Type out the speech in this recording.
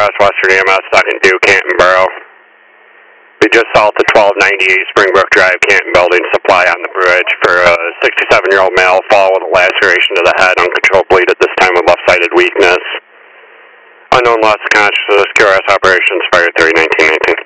Cross Western EMS, second due, Canton Borough. Be just south of 1298 Springbrook Drive, Canton Building, supply on the bridge for a 67-year-old male, fall with a laceration to the head, uncontrolled bleed at this time with left-sided weakness. Unknown loss of consciousness, QRS operations, fire 30, 1919.